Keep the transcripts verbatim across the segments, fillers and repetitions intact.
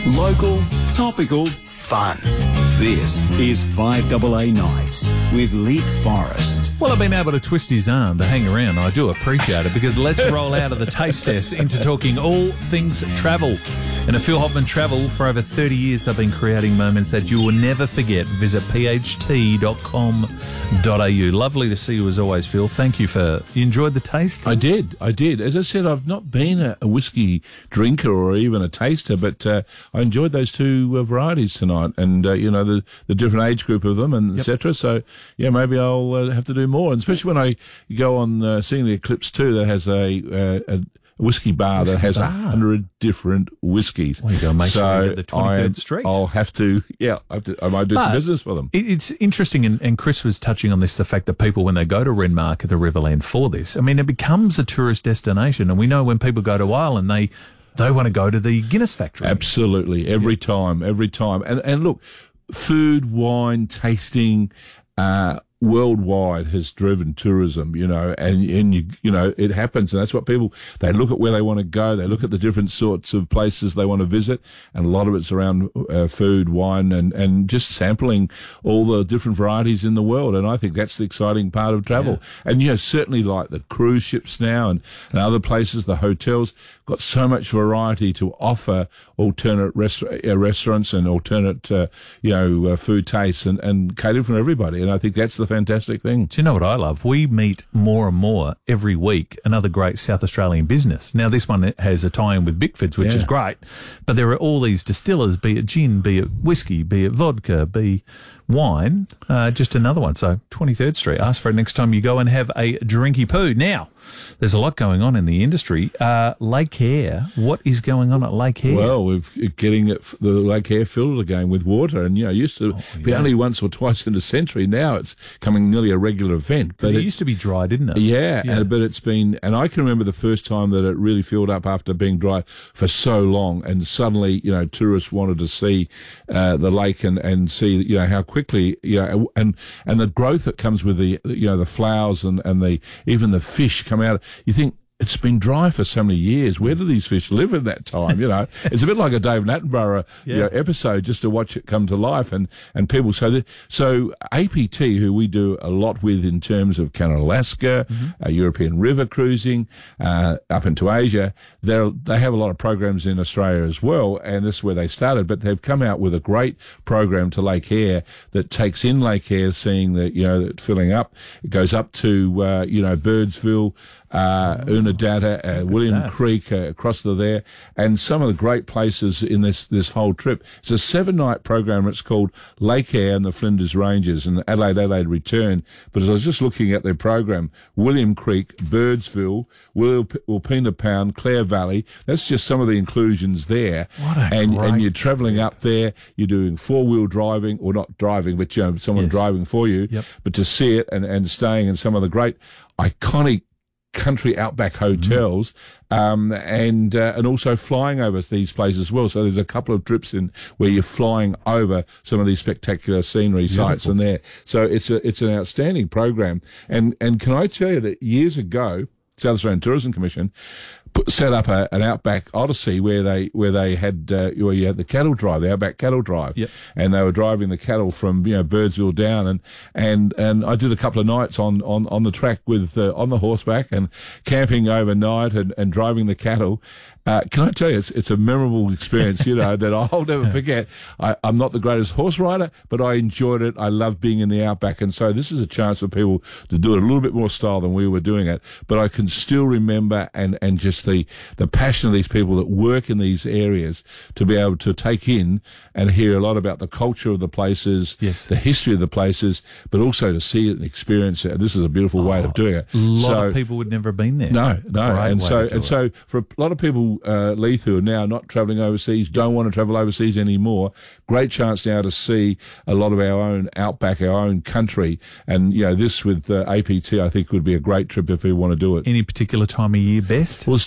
Local, topical, fun. This is five A A Nights with Leith Forrest. Well, I've been able to twist his arm to hang around. I do appreciate it, because let's roll out of the taste test into talking all things travel. And at Phil Hoffman Travel, for over thirty years, they've been creating moments that you will never forget. Visit p h t dot com dot a u. Lovely to see you as always, Phil. Thank you for... You enjoyed the taste? I did. I did. As I said, I've not been a, a whiskey drinker or even a taster, but uh, I enjoyed those two uh, varieties tonight, and, uh, you know, the, the different age group of them, and yep. et cetera. So, yeah, maybe I'll uh, have to do more, and especially when I go on uh, Seeing the Eclipse too, that has a... Uh, a whiskey bar whiskey that has a hundred different whiskies. Well, you got to make so sure you get the twenty-third I, Street. I'll have to, yeah, I, have to, I might do but some business for them. It, it's interesting, and, and Chris was touching on this, the fact that people, when they go to Renmark at the Riverland for this, I mean, it becomes a tourist destination, and we know when people go to Ireland, they they want to go to the Guinness factory. Absolutely, every yeah. time, every time. And, and look, food, wine, tasting, uh, worldwide has driven tourism, you know, and, and you, you know, it happens. And that's what people, they look at where they want to go. They look at the different sorts of places they want to visit. And a lot of it's around uh, food, wine, and, and just sampling all the different varieties in the world. And I think that's the exciting part of travel. Yeah. And, you know, certainly like the cruise ships now and, and other places, the hotels got so much variety to offer alternate resta- uh, restaurants and alternate, uh, you know, uh, food tastes and, and cater for everybody. And I think that's the fantastic thing. Do you know what I love? We meet more and more every week another great South Australian business. Now, this one has a tie-in with Bickfords, which yeah. is great, but there are all these distillers, be it gin, be it whiskey, be it vodka, be wine, uh, just another one. So twenty-third Street, ask for it next time you go and have a drinky poo. Now, there's a lot going on in the industry. Uh, Lake Eyre, what is going on at Lake Eyre? Well, we're getting it, the Lake Eyre filled again with water, and, you know, it used to oh, yeah. be only once or twice in a century. Now it's coming nearly a regular event. But it used to be dry, didn't it? Yeah, yeah. And, but it's been, and I can remember the first time that it really filled up after being dry for so long, and suddenly, you know, tourists wanted to see uh, the lake and, and see, you know, how quickly, you know, and and the growth that comes with the, you know, the flowers and, and the even the fish come out. You think, it's been dry for so many years. Where do these fish live in that time? You know, it's a bit like a David Attenborough yeah. you know, episode, just to watch it come to life. And, and people, so the, so A P T, who we do a lot with in terms of Canada, Alaska, mm-hmm. uh, European river cruising, uh, up into Asia, they they have a lot of programs in Australia as well. And this is where they started, but they've come out with a great program to Lake Eyre that takes in Lake Eyre, seeing that, you know, that filling up. It goes up to, uh, you know, Birdsville, uh, Unadata, uh, William Creek, uh, across the there, and some of the great places in this, this whole trip. It's a seven-night program. It's called Lake Eyre and the Flinders Ranges and Adelaide, Adelaide Return. But as I was just looking at their program, William Creek, Birdsville, Wilpena Pound, Clare Valley, that's just some of the inclusions there. What a and, great and you're travelling trip. up there, you're doing four-wheel driving, or not driving, but, you know, someone yes. driving for you, yep. but to see it and, and staying in some of the great iconic country outback hotels, mm. um, and uh, and also flying over these places as well. So there's a couple of trips in where you're flying over some of these spectacular scenery Beautiful. sites in there. So it's a it's an outstanding program. And and can I tell you that years ago, South Australian Tourism Commission put, set up a, an Outback Odyssey where they where they had uh, where you had the cattle drive, the Outback Cattle Drive, yep. and they were driving the cattle from, you know, Birdsville down, and and and I did a couple of nights on on on the track with uh, on the horseback and camping overnight and and driving the cattle. Uh, can I tell you, it's, it's a memorable experience, you know, that I'll never forget. I, I'm not the greatest horse rider, but I enjoyed it. I love being in the outback. And so this is a chance for people to do it a little bit more style than we were doing it. But I can still remember and, and just the, the passion of these people that work in these areas to be able to take in and hear a lot about the culture of the places, yes. the history of the places, but also to see it and experience it. And this is a beautiful oh, way of doing it. A lot so, of people would never have been there. No, no. Great and so, and it. so for a lot of people, Uh, Leith, who are now not travelling overseas, don't want to travel overseas anymore. Great chance now to see a lot of our own outback, our own country. And, you know, this with uh, A P T, I think would be a great trip if we want to do it. Any particular time of year best? Well, it's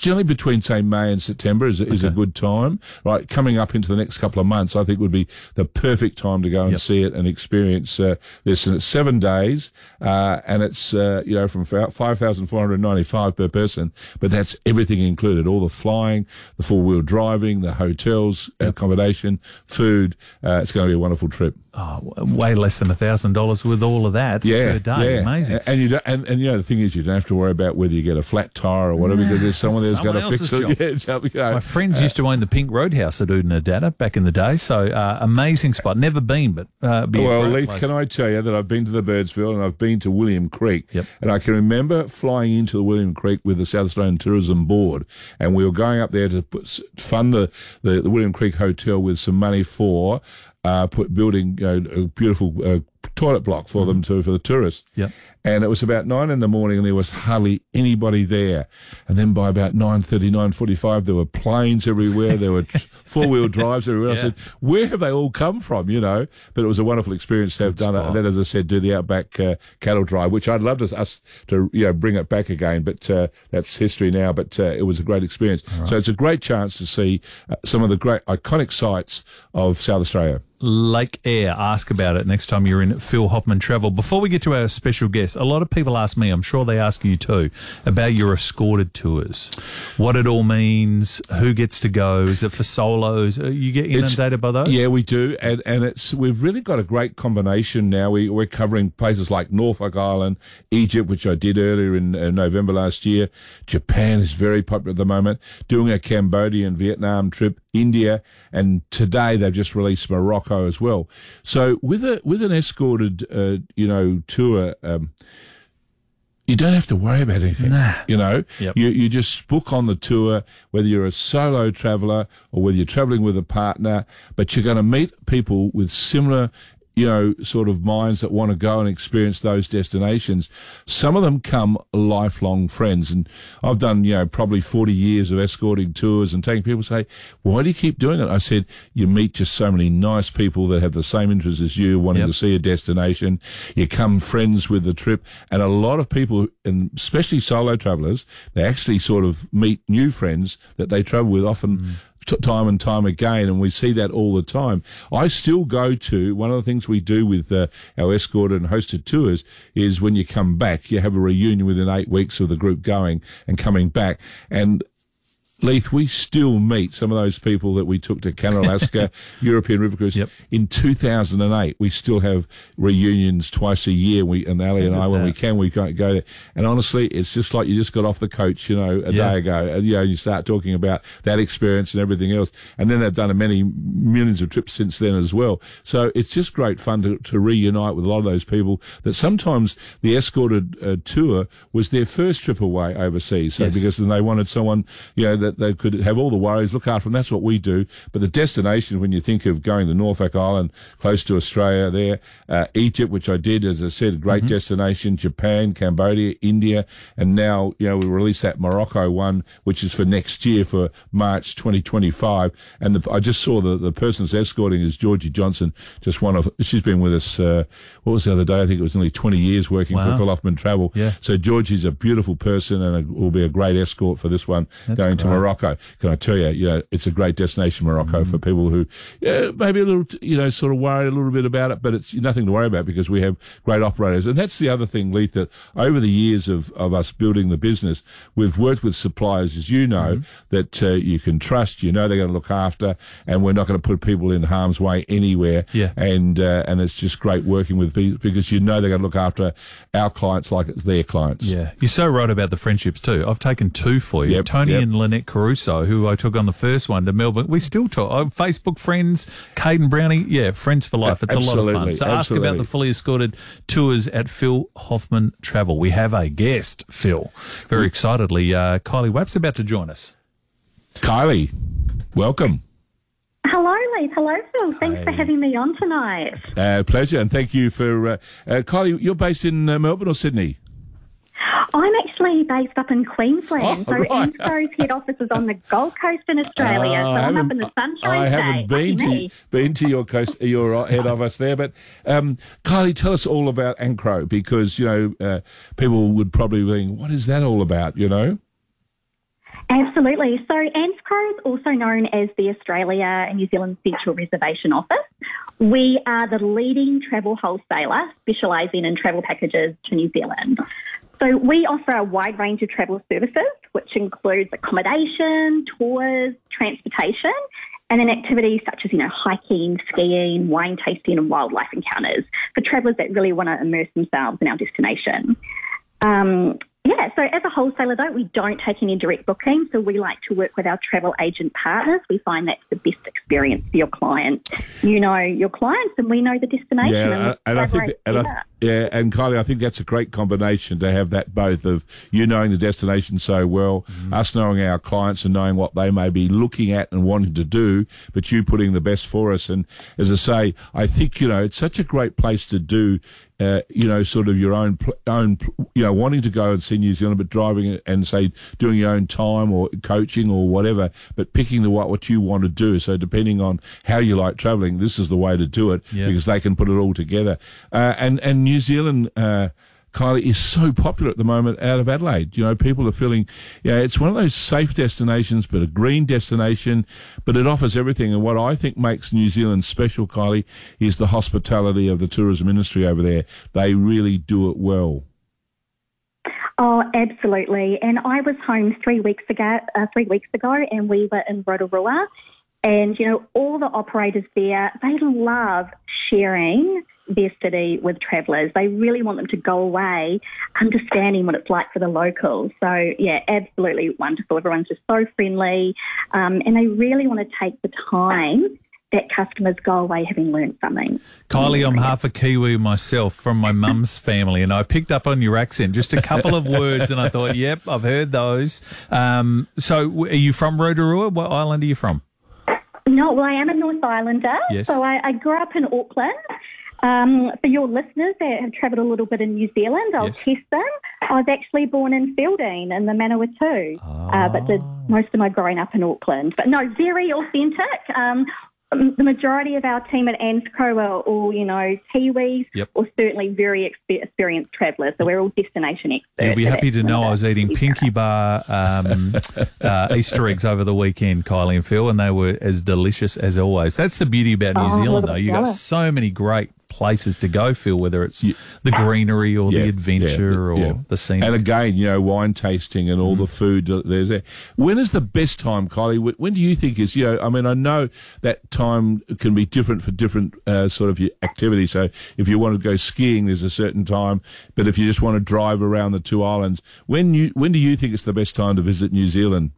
generally between, say, May and September is, is okay. a good time. Right, coming up into the next couple of months, I think would be the perfect time to go and yep. see it and experience uh, this. And it's seven days, uh, and it's uh, you know from five thousand four hundred ninety-five per person, but that's everything included: all the flying, the four-wheel driving, the hotels, yep. accommodation, food. Uh, it's going to be a wonderful trip. Oh, way less than a thousand dollars with all of that yeah, per day. Yeah. Amazing. And you don't, and, and you know the thing is, you don't have to worry about whether you get a flat tire or whatever, nah, because there's someone there's going to fix it. Yeah, you know, my friends uh, used to own the Pink Roadhouse at Oodnadatta back in the day, so uh, amazing spot. Never been, but uh, be well, a Leith, place. Can I tell you that I've been to the Birdsville and I've been to William Creek, yep. and I can remember flying into the William Creek with the South Australian Tourism Board, and we were going up there to put, fund the, the the William Creek Hotel with some money for. Uh, put building you know, a beautiful uh, toilet block for mm-hmm. them to for the tourists. Yep. And it was about nine in the morning, and there was hardly anybody there. And then by about nine thirty, nine forty-five, there were planes everywhere. There were four wheel drives everywhere. Yeah. I said, "Where have they all come from?" You know. But it was a wonderful experience to have Good done spot. it. And then, as I said, do the Outback uh, Cattle Drive, which I'd love to, us to you know bring it back again. But uh, that's history now. But uh, it was a great experience. Right. So it's a great chance to see uh, some of the great iconic sites of South Australia. Lake Eyre. Ask about it next time you're in Phil Hoffman Travel. Before we get to our special guest, a lot of people ask me, I'm sure they ask you too, about your escorted tours. What it all means, who gets to go, is it for solos? You get inundated it's, by those? Yeah, we do, and and it's we've really got a great combination now. We, we're covering places like Norfolk Island, Egypt, which I did earlier in uh, November last year. Japan is very popular at the moment, doing a Cambodia and Vietnam trip, India, and today they've just released Morocco as well. So with a with an escorted, uh, you know, tour, um, you don't have to worry about anything. Nah. You know, yep. you you just book on the tour, whether you're a solo traveller or whether you're travelling with a partner. But you're going to meet people with similar, you know, sort of minds that want to go and experience those destinations. Some of them come lifelong friends. And I've done, you know, probably forty years of escorting tours and taking people say, why do you keep doing it? I said, you meet just so many nice people that have the same interests as you, wanting yep. to see a destination. You come friends with the trip. And a lot of people, and especially solo travellers, they actually sort of meet new friends that they travel with often mm. T- time and time again, and we see that all the time. I still go to, one of the things we do with uh, our escorted and hosted tours is when you come back, you have a reunion within eight weeks of the group going and coming back. And Leith, we still meet some of those people that we took to Canada-Alaska, European River Cruise. Yep. In two thousand eight, we still have reunions twice a year. We and Ali and I, when that. we can, we go there. And honestly, it's just like you just got off the coach, you know, a yeah. day ago. And, you know, you start talking about that experience and everything else. And then they've done many millions of trips since then as well. So it's just great fun to, to reunite with a lot of those people that sometimes the escorted uh, tour was their first trip away overseas. So yes. because then they wanted someone, you know, that they could have all the worries, look after them. That's what we do. But the destination, when you think of going to Norfolk Island, close to Australia there, uh, Egypt, which I did, as I said, a great mm-hmm. destination, Japan, Cambodia, India, and now, you know, we released that Morocco one, which is for next year, for March twenty twenty-five. And the, I just saw the, the person that's escorting is Georgie Johnson, just one of, she's been with us, uh, what was the other day? I think it was nearly twenty years working wow. for Phil Hoffman Travel. Yeah. So Georgie's a beautiful person and a, will be a great escort for this one, That's going great. to Morocco. Can I tell you, you know, it's a great destination, Morocco, mm. for people who yeah, maybe a little, you know, sort of worried a little bit about it, but it's nothing to worry about because we have great operators. And that's the other thing, Leith, that over the years of, of us building the business, we've worked with suppliers, as you know, mm. that uh, you can trust, you know they're going to look after, and we're not going to put people in harm's way anywhere. Yeah. And, uh, and it's just great working with people because you know they're going to look after our clients like it's their clients. Yeah. You're so right about the friendships too. I've taken two for you. Yep, Tony yep. and Lynette Caruso, who I took on the first one to Melbourne. We still talk. I'm Facebook friends. Caden Brownie, yeah, friends for life. It's absolutely, a lot of fun. So absolutely. ask about the fully escorted tours at Phil Hoffman Travel. We have a guest, Phil. Very excitedly, uh, Kylie Wapp's about to join us. Kylie, welcome. Hello, Leith. Hello, Phil. Thanks Hi. for having me on tonight. Uh, pleasure, and thank you for... Uh, uh, Kylie, you're based in uh, Melbourne or Sydney? I'm actually based up in Queensland, oh, so right. Ensto's head office is on the Gold Coast in Australia, uh, so I'm up in the Sunshine I State. haven't been Lucky to, been to your coast, your head office there, but um, Kylie, tell us all about Ancro, because, you know, uh, people would probably think, what is that all about, you know? Absolutely. So ANZCO is also known as the Australia and New Zealand Central Reservation Office. We are the leading travel wholesaler specialising in travel packages to New Zealand. So we offer a wide range of travel services, which includes accommodation, tours, transportation, and then activities such as, you know, hiking, skiing, wine tasting and wildlife encounters for travellers that really want to immerse themselves in our destination. Um, yeah, so as a wholesaler, though, we don't take any direct bookings, so we like to work with our travel agent partners. We find that's the best experience for your clients. You know your clients and we know the destination. Yeah, and, and I think, and I, yeah, and Kylie, I think that's a great combination to have that both of you knowing the destination so well, mm-hmm. us knowing our clients and knowing what they may be looking at and wanting to do, but you putting the best for us. And as I say, I think, you know, it's such a great place to do, uh, you know, sort of your own, own, you know, wanting to go and see New Zealand, but driving and say doing your own time or coaching or whatever, but picking the what, what you want to do. So depending on how you like travelling, this is the way to do it yeah. because they can put it all together. Uh, and, and New Zealand, uh, Kylie, is so popular at the moment out of Adelaide. You know, people are feeling, yeah, it's one of those safe destinations, but a green destination, but it offers everything. And what I think makes New Zealand special, Kylie, is the hospitality of the tourism industry over there. They really do it well. Oh, absolutely. And I was home three weeks ago, uh, three weeks ago, and we were in Rotorua. And, you know, all the operators there, they love sharing their city with travellers. They really want them to go away understanding what it's like for the locals. So, yeah, absolutely wonderful. Everyone's just so friendly, um, and they really want to take the time that customers go away having learned something. Kylie, I'm half a Kiwi myself from my mum's family, and I picked up on your accent, just a couple of words, and I thought, yep, I've heard those. Um, so are you from Rotorua? What island are you from? No, well, I am a North Islander. Yes. So I, I grew up in Auckland. Um, for your listeners that have travelled a little bit in New Zealand, I'll yes. test them. I was actually born in Feilding in the Manawatu, oh. uh, but did most of my growing up in Auckland. But no, very authentic. Um, the majority of our team at ANZCO are all, you know, Kiwis yep. or certainly very exper- experienced travellers. So we're all destination experts. You'll be happy to know I was eating Pinky Bar um, uh, Easter eggs over the weekend, Kylie and Phil, and they were as delicious as always. That's the beauty about New oh, Zealand, though. You've got so many great places to go, Phil, whether it's yeah. the greenery or yeah, the adventure yeah, yeah. or the scenery. And again, you know, wine tasting and all mm. the food there's there. When is the best time, Kylie? When do you think is, you know, I mean, I know that time can be different for different uh, sort of activities. So if you want to go skiing, there's a certain time. But if you just want to drive around the two islands, when you when do you think it's the best time to visit New Zealand?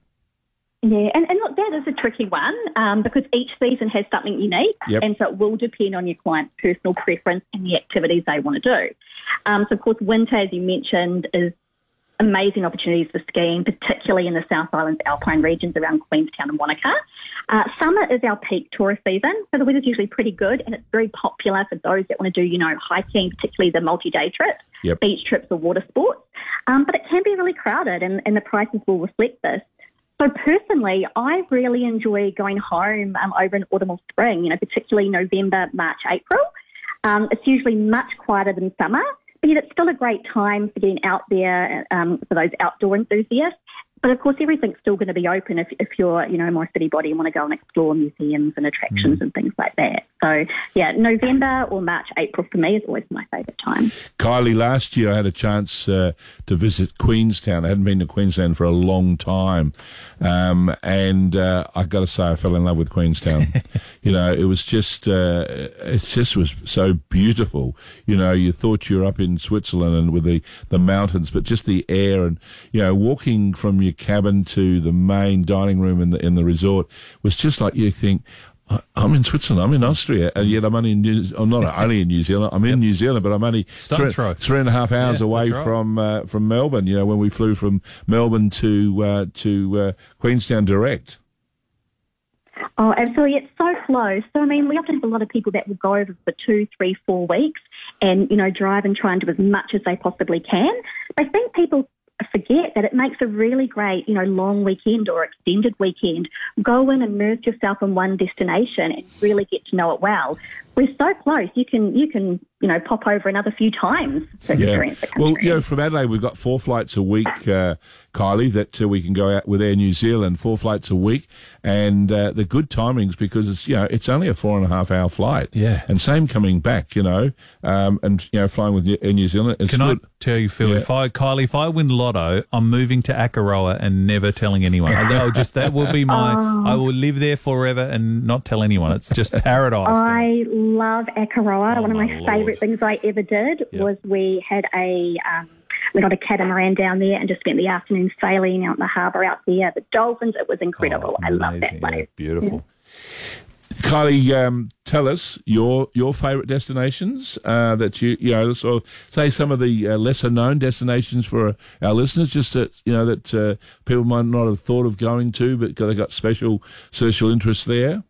Yeah, and, and look, that is a tricky one um, because each season has something unique, yep. and so it will depend on your client's personal preference and the activities they want to do. Um, so, of course, winter, as you mentioned, is amazing opportunities for skiing, particularly in the South Island's alpine regions around Queenstown and Wanaka. Uh, summer is our peak tourist season, so the weather's usually pretty good, and it's very popular for those that want to do, you know, hiking, particularly the multi-day trips, yep. beach trips or water sports. Um, but it can be really crowded, and, and the prices will reflect this. So personally, I really enjoy going home um, over in autumn or spring, you know, particularly November, March, April. Um, it's usually much quieter than summer, but yet it's still a great time for getting out there um, for those outdoor enthusiasts. But, of course, everything's still going to be open if, if you're, you know, more city body and want to go and explore museums and attractions mm. and things like that. So, yeah, November or March, April for me is always my favourite time. Kylie, last year I had a chance uh, to visit Queenstown. I hadn't been to Queenstown for a long time. Um, and uh, I got to say I fell in love with Queenstown. You know, it was just, uh, it just was so beautiful. You know, you thought you were up in Switzerland and with the, the mountains, but just the air and, you know, walking from your cabin to the main dining room in the in the resort was just like you think, I'm in Switzerland, I'm in Austria, and yet I'm only in New, I'm not only in New Zealand, I'm in yep. New Zealand, but I'm only three, three and a half hours yeah, away right. from uh, from Melbourne. You know, when we flew from Melbourne to uh, to uh, Queenstown direct. Oh, absolutely. It's so close. So, I mean, we often have a lot of people that will go over for two, three, four weeks and, you know, drive and try and do as much as they possibly can. I think people forget that it makes a really great, you know, long weekend or extended weekend. Go in, immerse yourself in one destination and really get to know it well. we're so close. You can, you can, you know, pop over another few times to Yeah. experience the country. Well, you know, from Adelaide, we've got four flights a week, uh, Kylie, that uh, we can go out with Air New Zealand, four flights a week. And uh, the good timings because it's, you know, it's only a four and a half hour flight. Yeah. And same coming back, you know, um, and, you know, flying with Air New Zealand. It's Can good. I tell you, Phil, Yeah. if I, Kylie, if I win Lotto, I'm moving to Akaroa and never telling anyone. I'll just, that will be my, I will live there forever and not tell anyone. It's just paradise. I love Akaroa. Oh, One of my, my Lord. favourite things I ever did Yep. was we had a, um, we got a catamaran down there and just spent the afternoon sailing out in the harbour out there. The dolphins, it was incredible. Oh, I love that amazing. place. Yeah, beautiful. Kylie, um, tell us your your favourite destinations uh, that you you know. So say some of the uh, lesser known destinations for our listeners, just that you know that uh, people might not have thought of going to, but they got special social interest there.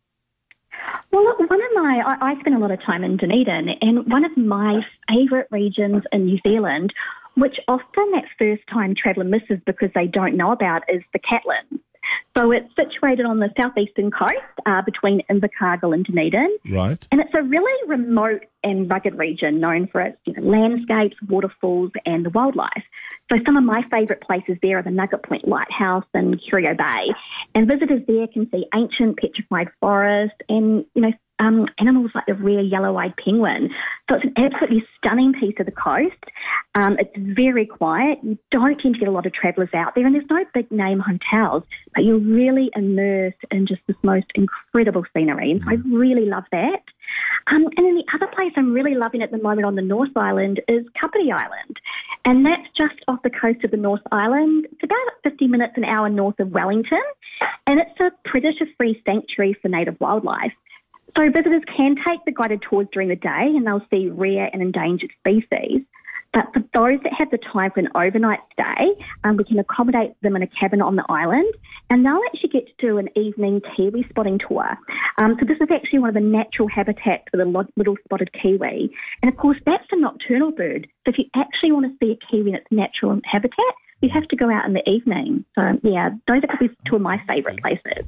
Well, look, one of my, I, I spent a lot of time in Dunedin, and one of my favourite regions in New Zealand, which often that first time traveller misses because they don't know about, is the Catlins. So it's situated on the southeastern coast uh, between Invercargill and Dunedin. Right. And it's a really remote and rugged region known for its you know, landscapes, waterfalls and the wildlife. So some of my favourite places there are the Nugget Point Lighthouse and Curio Bay. And visitors there can see ancient petrified forest and, you know, um, animals like the rare yellow-eyed penguin. So it's an absolutely stunning piece of the coast. Um, it's very quiet. You don't tend to get a lot of travellers out there, and there's no big-name hotels, but you're really immersed in just this most incredible scenery. And so I really love that. Um, and then the other place I'm really loving at the moment on the North Island is Kapiti Island. And that's just off the coast of the North Island. It's about fifty minutes an hour north of Wellington. And it's a predator-free sanctuary for native wildlife. So visitors can take the guided tours during the day and they'll see rare and endangered species. But for those that have the time for an overnight stay, um, we can accommodate them in a cabin on the island, and they'll actually get to do an evening kiwi spotting tour. Um, so this is actually one of the natural habitats for the lo- little spotted kiwi. And of course, that's a nocturnal bird. So if you actually want to see a kiwi in its natural habitat, you have to go out in the evening. So yeah, those are probably two of my favourite places.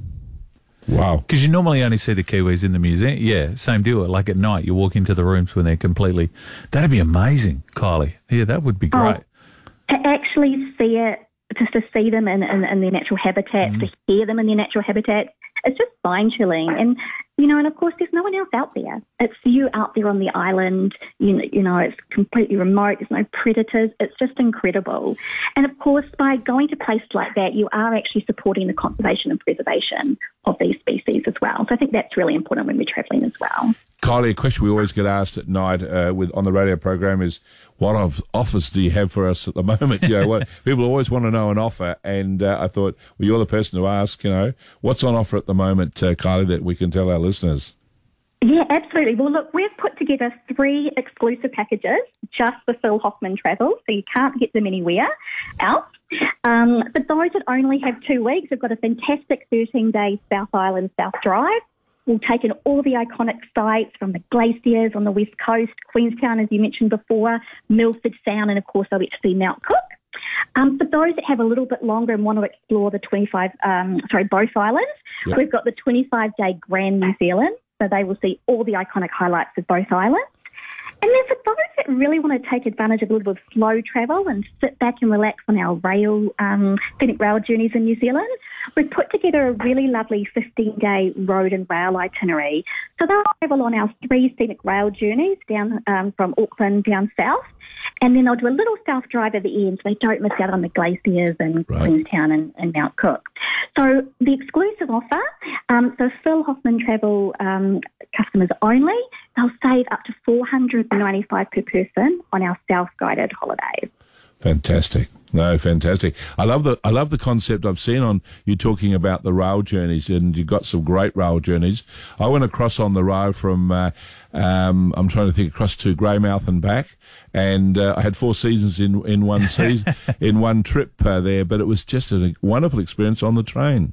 Wow. Because you normally only see the Kiwis in the museum. Yeah, same deal. Like at night, you walk into the rooms when they're completely... That'd be amazing, Kylie. Yeah, that would be great. Oh, to actually see it, just to see them in, in, in their natural habitats, mm. to hear them in their natural habitats, it's just spine-chilling. And, you know, and of course, there's no one else out there. It's you out there on the island. You know, you know, it's completely remote. There's no predators. It's just incredible. And, of course, by going to places like that, you are actually supporting the conservation and preservation of these species as well. So I think that's really important when we're travelling as well. Kylie, a question we always get asked at night uh, with on the radio program is, what of offers do you have for us at the moment? You know, what, people always want to know an offer, and uh, I thought, well, you're the person to ask. You know, what's on offer at the moment, uh, Kylie, that we can tell our listeners? Yeah, absolutely. Well, look, we've put together three exclusive packages just for Phil Hoffman Travel, so you can't get them anywhere else. Um, for those that only have two weeks, we've got a fantastic thirteen-day South Island South Drive. We've taken all the iconic sites from the glaciers on the west coast, Queenstown, as you mentioned before, Milford Sound, and of course, I'll get to see Mount Cook. Um, for those that have a little bit longer and want to explore the twenty-five, um, sorry, both islands, yep. We've got the twenty-five-day Grand New Zealand, so they will see all the iconic highlights of both islands. And then for those that really want to take advantage of a little bit of slow travel and sit back and relax on our rail, um, scenic rail journeys in New Zealand, we've put together a really lovely fifteen-day road and rail itinerary. So they'll travel on our three scenic rail journeys down um, from Auckland down south, and then they'll do a little south drive at the end so they don't miss out on the glaciers and right. Queenstown and, and Mount Cook. So the exclusive offer, um, so Phil Hoffman Travel um, customers only, they'll save up to four hundred ninety-five dollars per person on our self-guided holidays. Fantastic. No, fantastic. I love the I love the concept I've seen on you talking about the rail journeys, and you've got some great rail journeys. I went across on the rail from, uh, um, I'm trying to think, across to Greymouth and back, and uh, I had four seasons in, in one season, in one trip uh, there, but it was just a wonderful experience on the train.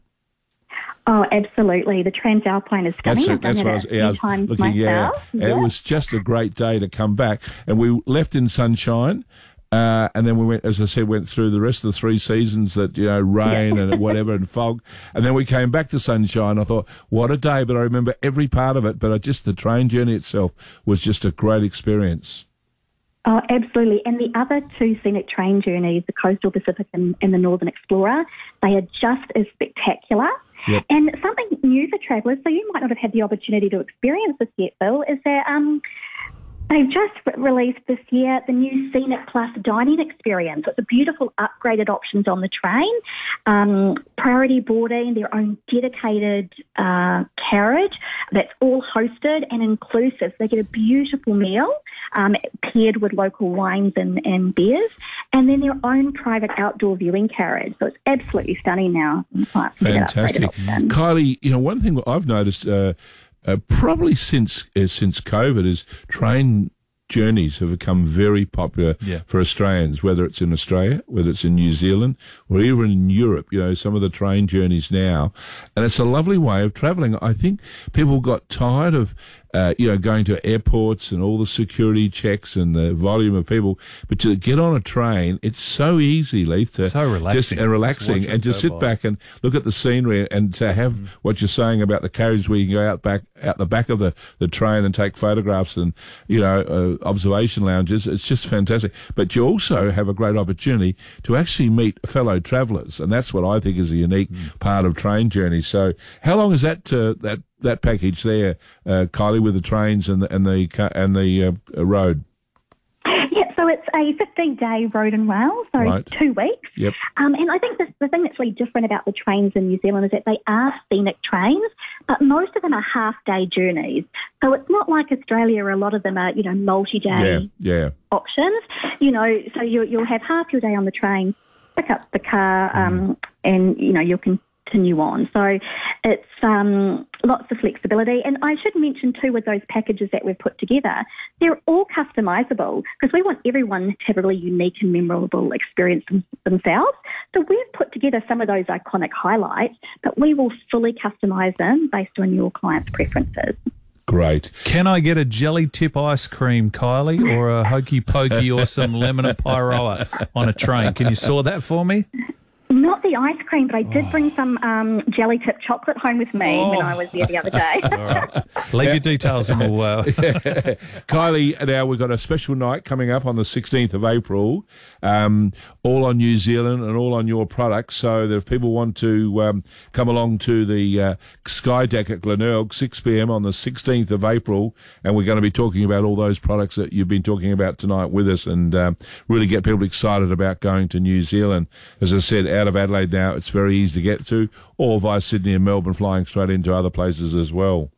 Oh, absolutely. The Transalpine is stunning. That's, I've done that's it what I was, a yeah, I few was times looking, myself. yeah. Yeah. It was just a great day to come back, and we left in sunshine. Uh, and then we went, as I said, went through the rest of the three seasons that, you know, rain Yeah. and whatever and fog. And then we came back to sunshine. I thought, what a day. But I remember every part of it. But I just, the train journey itself was just a great experience. Oh, absolutely. And the other two scenic train journeys, the Coastal Pacific and, and the Northern Explorer, they are just as spectacular. Yep. And something new for travellers, so you might not have had the opportunity to experience this yet, Bill, is that um, they've just re- released this year the new Scenic Plus dining experience. It's a beautiful upgraded options on the train, um, priority boarding, their own dedicated uh, carriage that's all hosted and inclusive. They get a beautiful meal um, paired with local wines and, and beers, and then their own private outdoor viewing carriage. So it's absolutely stunning now. Fantastic. Kylie, you know, one thing I've noticed uh, uh, probably since uh, since COVID is train journeys have become very popular Yeah. for Australians, whether it's in Australia, whether it's in New Zealand, or even in Europe, you know, some of the train journeys now. And it's a lovely way of travelling. I think people got tired of, uh, you know, going to airports and all the security checks and the volume of people. But to get on a train, it's so easy, Leith, to So relaxing. just and relaxing Watch it and to go sit by. back and look at the scenery and to have Mm. what you're saying about the carriage where you can go out back out the back of the, the train and take photographs and, you know, uh, observation lounges. It's just fantastic. But you also have a great opportunity to actually meet fellow travellers, and that's what I think is a unique Mm. part of train journeys. So how long is that uh, that that package there, uh, Kylie, with the trains and the and the ca- and the uh, road? Yeah, so it's a fifteen-day road and rail, so Right. two weeks. Yep. Um, and I think this, the thing that's really different about the trains in New Zealand is that they are scenic trains, but most of them are half-day journeys. So it's not like Australia where a lot of them are, you know, multi-day Yeah, yeah. options. You know, so you, you'll have half your day on the train, pick up the car, um, and, you know, you'll continue on. So it's um, lots of flexibility. And I should mention too, with those packages that we've put together, they're all customisable because we want everyone to have a really unique and memorable experience them- themselves. So we've put together some of those iconic highlights, but we will fully customise them based on your client's preferences. Great. Can I get a jelly tip ice cream, Kylie, or a hokey pokey or some lemon and pyroa on a train? Can you saw that for me? Not the ice cream, but I did bring some um, jelly tip chocolate home with me Oh. when I was there the other day. All right. Leave your details and we'll... Uh, Kylie, now we've got a special night coming up on the sixteenth of April, um, all on New Zealand and all on your products. So that if people want to um, come along to the uh, Sky Deck at Glenelg, six p.m. on the sixteenth of April, and we're going to be talking about all those products that you've been talking about tonight with us, and um, really get people excited about going to New Zealand. As I said, out of Adelaide now, it's very easy to get to, or via Sydney and Melbourne, flying straight into other places as well.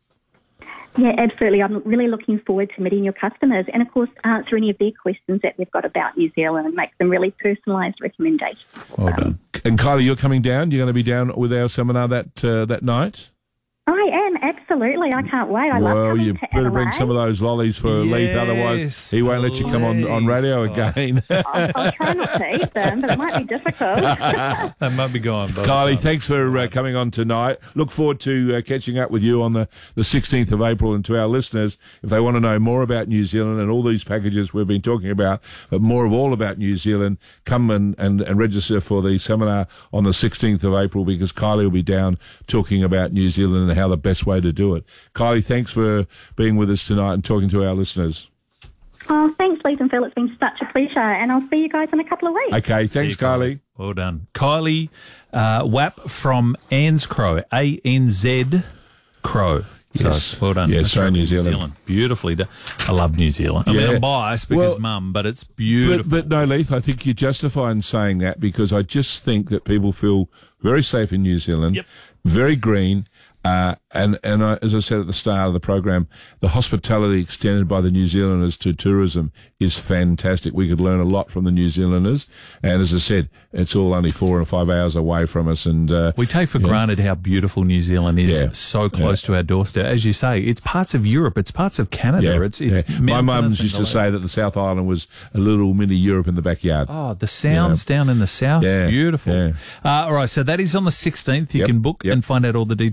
Yeah, absolutely. I'm really looking forward to meeting your customers and, of course, answer any of their questions that they've got about New Zealand and make them really personalised recommendations. well done. And Kylie, you're coming down. You're going to be down with our seminar that uh, that night. I am, absolutely. I can't wait. I love Well, coming you to better bring Adelaide. some of those lollies for Leith, otherwise Yes, he won't let you come on, on radio please. again. I'll, I'll try not to eat them, but it might be difficult. That might be gone. by the Kylie, time. thanks for uh, coming on tonight. Look forward to uh, catching up with you on the, the sixteenth of April, and to our listeners, if they want to know more about New Zealand and all these packages we've been talking about, but more of all about New Zealand, come and, and, and register for the seminar on the sixteenth of April, because Kylie will be down talking about New Zealand and how the best way to do it. Kylie, thanks for being with us tonight and talking to our listeners. Oh, thanks, Leith and Phil. It's been such a pleasure, and I'll see you guys in a couple of weeks. Okay, thanks, See you, Kylie. Well done. Kylie uh, Wapp from Anne's Crow, A N Z Crow. Yes. So, well done. Yeah, That's so right, New Zealand. Beautifully done. I love New Zealand. I Yeah. mean, I'm biased because Well, mum, but it's beautiful. But, but no, Leith, I think you're justified in saying that, because I just think that people feel very safe in New Zealand, Yep. very green. Uh, and and I, as I said at the start of the program, the hospitality extended by the New Zealanders to tourism is fantastic. We could learn a lot from the New Zealanders. And as I said, it's all only four or five hours away from us. And uh, We take for yeah. granted how beautiful New Zealand is, Yeah. so close to our doorstep. As you say, it's parts of Europe, it's parts of Canada. Yeah, It's, it's yeah. My mountainous mum used and to say that the South Island was a little mini Europe in the backyard. Oh, the sounds down in the south, Yeah, beautiful. yeah. Uh, all right, so that is on the sixteenth. You Yep, can book yep. and find out all the details at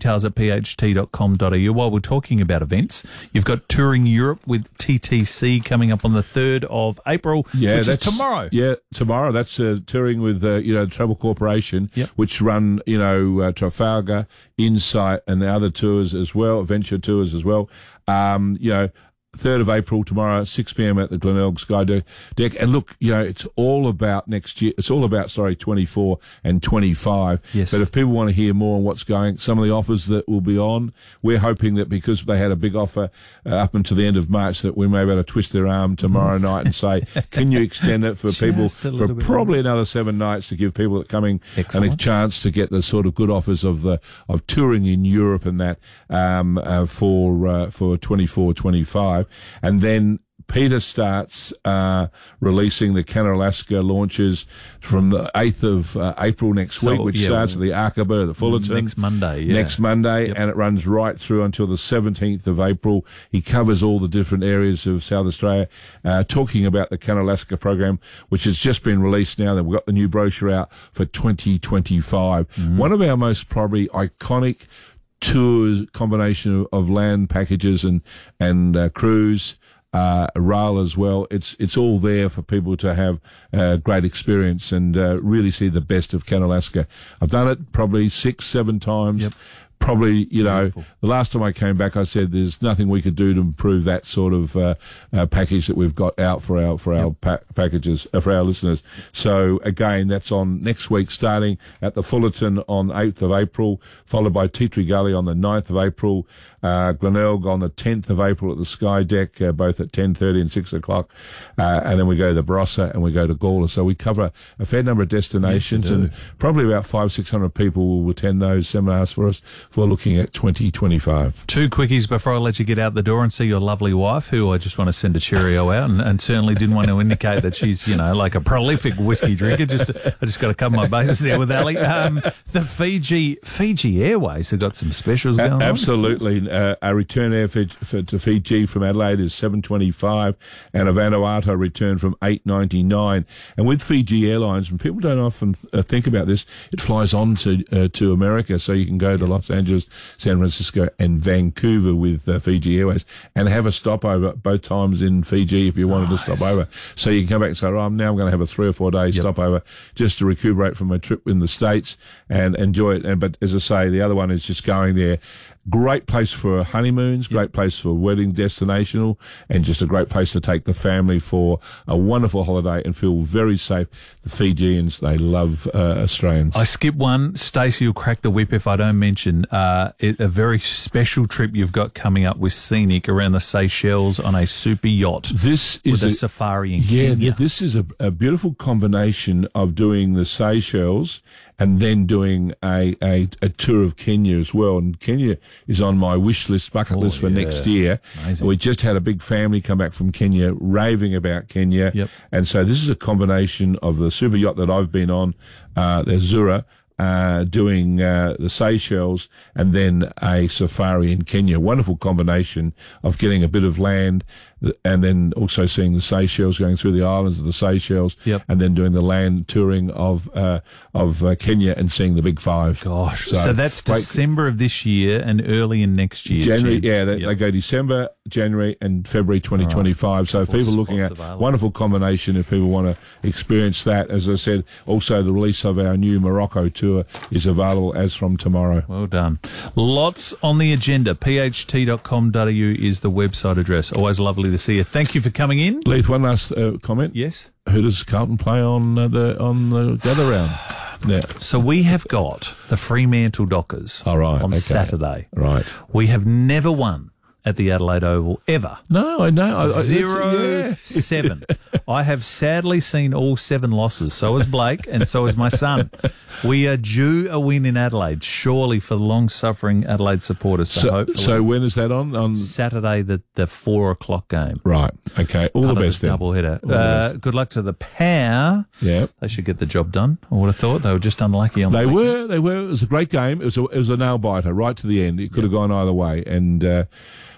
p h t dot com dot a u. While we're talking about events, you've got Touring Europe with T T C coming up on the third of April, Yeah, which is that's tomorrow. Yeah, tomorrow. That's uh, touring with uh, you know Travel Corporation, Yep. which run you know uh, Trafalgar, Insight, and the other tours as well, Adventure tours as well. Um, you know. third of April tomorrow, six p.m. at the Glenelg Sky De- Deck. And look, you know, it's all about next year. It's all about, sorry, twenty-four and twenty-five. Yes. But if people want to hear more on what's going, some of the offers that will be on, we're hoping that because they had a big offer uh, up until the end of March, that we may be able to twist their arm tomorrow night and say, can you extend it for Just people a for little bit probably another seven nights to give people that are coming and a Excellent. chance to get the sort of good offers of the of touring in Europe and that um, uh, for uh, for twenty-four twenty-five. And then Peter starts uh, releasing the Canalaska launches from the eighth of uh, April next So, week, which yeah, starts at the Aqaba, the Fullerton. Next Monday, yeah. Next Monday, Yep. and it runs right through until the seventeenth of April. He covers all the different areas of South Australia, uh, talking about the Canalaska program, which has just been released now. That we've got the new brochure out for twenty twenty-five. Mm-hmm. One of our most probably iconic tours, combination of, of land packages and and uh, cruise, uh, rail as well. It's it's all there for people to have a great experience and uh, really see the best of Canalaska. I've done it probably six, seven times. Yep. Probably, you know, Beautiful. the last time I came back, I said there's nothing we could do to improve that sort of uh, uh, package that we've got out for our for our pa- packages uh, for our listeners. So again, that's on next week, starting at the Fullerton on eighth of April, followed by Tea Tree Gully on the ninth of April, uh, Glenelg on the tenth of April at the Sky Deck, uh, both at ten thirty and six o'clock, uh, and then we go to the Barossa and we go to Gawler. So we cover a fair number of destinations, Yes, you do. and probably about five six hundred people will attend those seminars for us for looking at twenty twenty-five. Two quickies before I let you get out the door and see your lovely wife, who I just want to send a cheerio out, and, and certainly didn't want to indicate that she's, you know, like a prolific whiskey drinker. Just I just got to cover my bases there with Ali. Um, the Fiji Fiji Airways have got some specials going A- on. absolutely. Uh, our return air for, for, to Fiji from Adelaide is seven twenty-five, and a Vanuatu return from eight ninety-nine. And with Fiji Airlines, and people don't often uh, think about this, it flies on to uh, to America, so you can go to Los Angeles, San Francisco, and Vancouver with uh, Fiji Airways, and have a stopover both times in Fiji if you wanted Nice. to stop over. So you can come back and say, oh, I'm now going to have a three or four day Yep. stopover just to recuperate from my trip in the States and enjoy it. And but as I say, the other one is just going there. Great place for honeymoons, great place for wedding destinational, and just a great place to take the family for a wonderful holiday and feel very safe. The Fijians, they love uh, Australians. I skip one. Stacey will crack the whip if I don't mention uh, it, a very special trip you've got coming up with Scenic around the Seychelles on a super yacht This with is a, a, safari in yeah, Kenya. this is a, a beautiful combination of doing the Seychelles and then doing a, a, a tour of Kenya as well. And Kenya is on my wish list, bucket Oh, list for yeah. next year. Amazing. We just had a big family come back from Kenya raving about Kenya. Yep. And so this is a combination of the super yacht that I've been on, uh, the Zura, uh, doing uh, the Seychelles, and then a safari in Kenya. Wonderful combination of getting a bit of land and then also seeing the Seychelles, going through the islands of the Seychelles, Yep. and then doing the land touring of uh, of uh, Kenya and seeing the Big Five. Gosh, so, that's great- December of this year and early in next year. January, Jed. yeah, they, Yep. they go December, January, and February twenty twenty-five. So if Couple people are looking spots at available. wonderful combination, if people want to experience that, as I said, also the release of our new Morocco tour is available as from tomorrow. Well done. Lots on the agenda. p h t dot com dot a u is the website address. Always lovely to see you. Thank you for coming in. Leith, one last uh, comment. Yes. Who does Carlton play on uh, the on the gather round? Yeah. So we have got the Fremantle Dockers All right, on okay. Saturday. Right. We have never won at the Adelaide Oval ever. No, I know. I, I, it's- Zero yeah. seven. I have sadly seen all seven losses. So has Blake, and so has my son. We are due a win in Adelaide, surely, for long-suffering Adelaide supporters. So, So, hopefully, so when is that on? On Saturday, the the four o'clock game. right. Okay. All Part the of best then. double header. All the Uh, best. good luck to the pair. Yeah. They should get the job done. I would have thought they were just unlucky on. They the weekend. were, they were. It was a great game. It was a, it was a nail biter right to the end. It could have gone either way, and uh,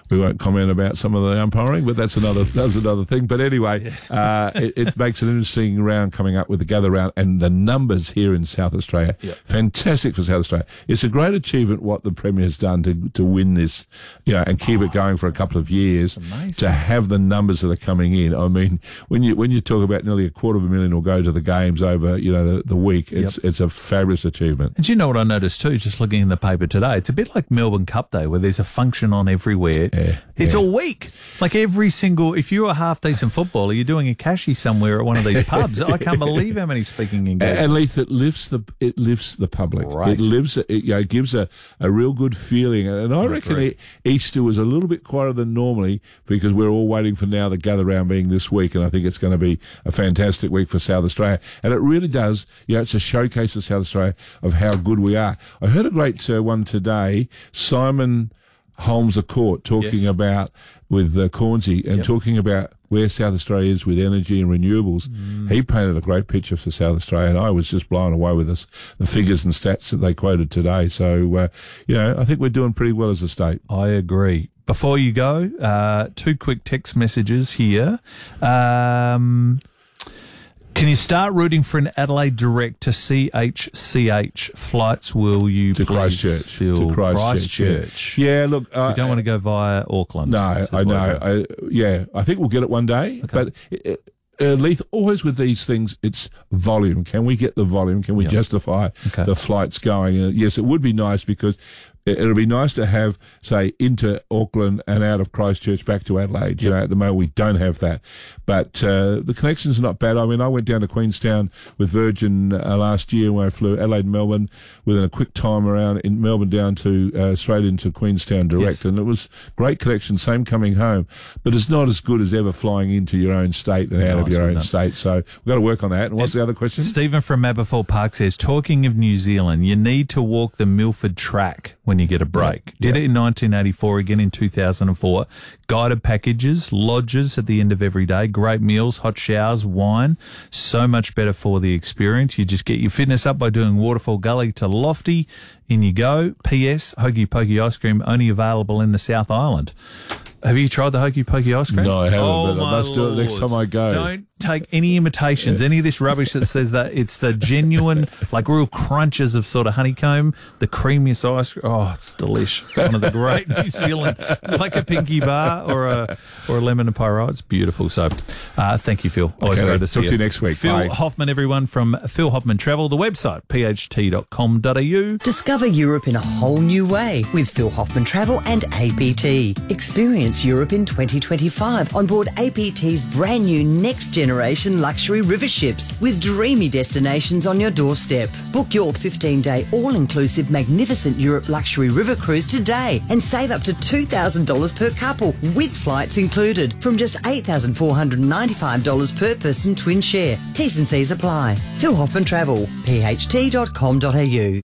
we won't comment about some of the umpiring, but that's another that's another thing. But anyway, Yes. uh, it, it makes an interesting round coming up with the Gather Round and the numbers here in South Australia. Yep. Fantastic for South Australia. It's a great achievement what the Premier has done to to win this, you know, and keep it going for a couple of years. amazing. To have the numbers that are coming in. I mean, when you when you talk about nearly a quarter of a million will go to the games over, you know, the, the week, it's Yep. it's a fabulous achievement. And do you know what I noticed too, just looking in the paper today? It's a bit like Melbourne Cup Day where there's a function on everywhere. Yeah, it's yeah. a week. Like every single, if you're a half-decent footballer, you're doing a cashy somewhere at one of these pubs. I can't believe how many speaking engagements. And Leith, it lifts the it lifts the public. Right. It lives it, you know, gives a, a real good feeling. And I reckon agree. it, Easter was a little bit quieter than normally because we're all waiting for now the Gather Round being this week, and I think it's going to be a fantastic week for South Australia. And it really does. You know, it's a showcase of South Australia of how good we are. I heard a great uh, one today. Simon Holmes a Court talking Yes. about with uh, Cornsey and Yep. talking about where South Australia is with energy and renewables. Mm. He painted a great picture for South Australia, and I was just blown away with this, the figures and stats that they quoted today. So, uh, you know, I think we're doing pretty well as a state. I agree. Before you go, uh, two quick text messages here. Um, can you start rooting for an Adelaide direct to C H C H flights? Will you To please Christchurch. fill To Christchurch. Christchurch? Yeah, yeah look. Uh, You don't want to go via Auckland. No, This is I what know. heard. I, yeah, I think we'll get it one day. But uh, uh, Leith, always with these things, it's volume. Can we get the volume? Can we Yep. justify Okay. the flights going? Uh, yes, it would be nice because it would be nice to have, say, into Auckland and out of Christchurch back to Adelaide. You know, at the moment we don't have that. But uh, the connections are not bad. I mean, I went down to Queenstown with Virgin uh, last year when I flew Adelaide and Melbourne within a quick time around in Melbourne down to uh, straight into Queenstown direct. Yes. And it was great connection, same coming home. But it's not as good as ever flying into your own state and out of Nice your one own done. state. So we've got to work on that. And what's the other question? Stephen from Aberfoyle Park says, talking of New Zealand, you need to walk the Milford track when you get a break. Yeah. Did it in nineteen eighty-four, again in two thousand four. Guided packages, lodges at the end of every day, great meals, hot showers, wine. So much better for the experience. You just get your fitness up by doing Waterfall Gully to Lofty. In you go. P S. Hokey Pokey ice cream only available in the South Island. Have you tried the Hokey Pokey ice cream? No, I haven't, Oh, but I my must do it next Lord. time I go. Don't take any imitations, any of this rubbish that says that it's the genuine, like real crunches of sort of honeycomb, the creamiest ice cream. Oh, it's delicious. It's one of the great New Zealand, like a Pinky Bar or a or a lemon and pie. Right? It's beautiful. So, uh, thank you, Phil. Always Okay, great to talk see to you next week. Phil Bye. Hoffman, everyone from Phil Hoffman Travel, the website, p h t dot com dot a u. Discover Europe in a whole new way with Phil Hoffman Travel and A P T. Experience Europe in twenty twenty-five on board A P T's brand new next generation luxury river ships with dreamy destinations on your doorstep. Book your fifteen day all-inclusive magnificent Europe luxury river cruise today and save up to two thousand dollars per couple with flights included from just eight thousand four hundred ninety-five dollars per person twin share. T's and C's apply. Phil Hoffman Travel, p h t dot com dot a u.